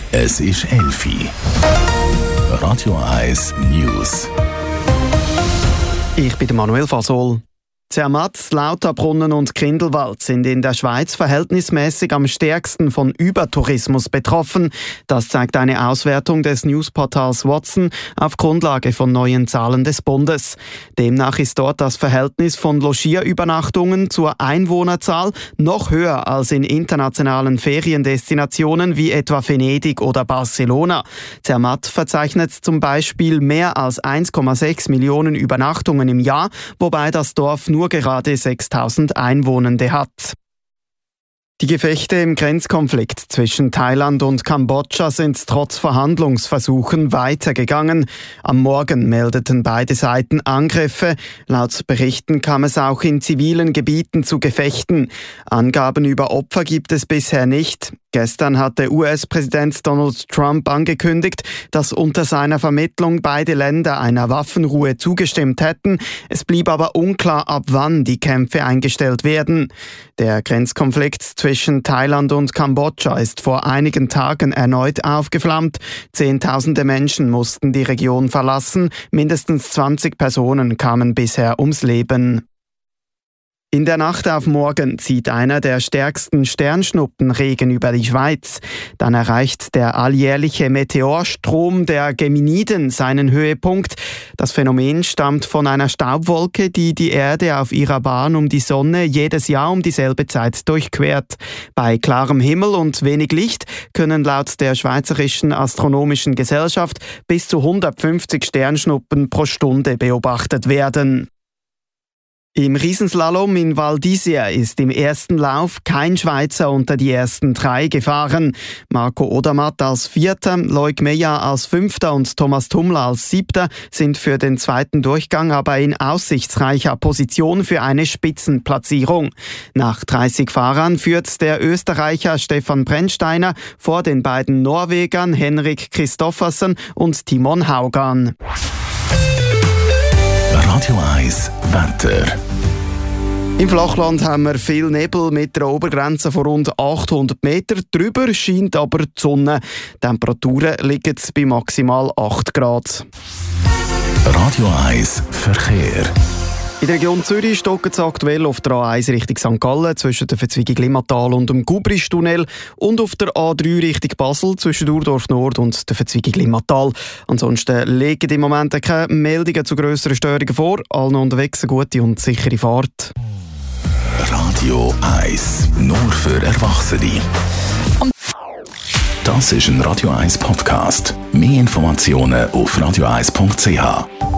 Es ist 11 Uhr. Radio 1 News. Ich bin Manuel Fasol. Zermatt, Lauterbrunnen und Grindelwald sind in der Schweiz verhältnismäßig am stärksten von Übertourismus betroffen. Das zeigt eine Auswertung des Newsportals Watson auf Grundlage von neuen Zahlen des Bundes. Demnach ist dort das Verhältnis von Logierübernachtungen zur Einwohnerzahl noch höher als in internationalen Feriendestinationen wie etwa Venedig oder Barcelona. Zermatt verzeichnet zum Beispiel mehr als 1,6 Millionen Übernachtungen im Jahr, wobei das Dorf nur gerade 6.000 Einwohnende hat. Die Gefechte im Grenzkonflikt zwischen Thailand und Kambodscha sind trotz Verhandlungsversuchen weitergegangen. Am Morgen meldeten beide Seiten Angriffe. Laut Berichten kam es auch in zivilen Gebieten zu Gefechten. Angaben über Opfer gibt es bisher nicht. Gestern hatte US-Präsident Donald Trump angekündigt, dass unter seiner Vermittlung beide Länder einer Waffenruhe zugestimmt hätten. Es blieb aber unklar, ab wann die Kämpfe eingestellt werden. Der Grenzkonflikt zwischen Thailand und Kambodscha ist vor einigen Tagen erneut aufgeflammt. Zehntausende Menschen mussten die Region verlassen. Mindestens 20 Personen kamen bisher ums Leben. In der Nacht auf morgen zieht einer der stärksten Sternschnuppenregen über die Schweiz. Dann erreicht der alljährliche Meteorstrom der Geminiden seinen Höhepunkt. Das Phänomen stammt von einer Staubwolke, die die Erde auf ihrer Bahn um die Sonne jedes Jahr um dieselbe Zeit durchquert. Bei klarem Himmel und wenig Licht können laut der Schweizerischen Astronomischen Gesellschaft bis zu 150 Sternschnuppen pro Stunde beobachtet werden. Im Riesenslalom in Val d'Isère ist im ersten Lauf kein Schweizer unter die ersten 3 gefahren. Marco Odermatt als Vierter, Loic Meillat als Fünfter und Thomas Tummler als Siebter sind für den zweiten Durchgang aber in aussichtsreicher Position für eine Spitzenplatzierung. Nach 30 Fahrern führt der Österreicher Stefan Brennsteiner vor den beiden Norwegern Henrik Kristoffersen und Timon Haugan. Radio 1 Wetter. Im Flachland haben wir viel Nebel mit einer Obergrenze von rund 800 Meter. Drüber scheint aber die Sonne. Die Temperaturen liegen bei maximal 8 Grad. Radio 1 Verkehr. In der Region Zürich stocken es aktuell auf der A1 Richtung St. Gallen zwischen der Verzweigung Limmatal und dem Gubristunnel und auf der A3 Richtung Basel zwischen Urdorf Nord und der Verzweigung Limmatal. Ansonsten liegen im Moment keine Meldungen zu grösseren Störungen vor. Allen unterwegs eine gute und sichere Fahrt. Radio 1, nur für Erwachsene. Das ist ein Radio 1 Podcast. Mehr Informationen auf radio1.ch.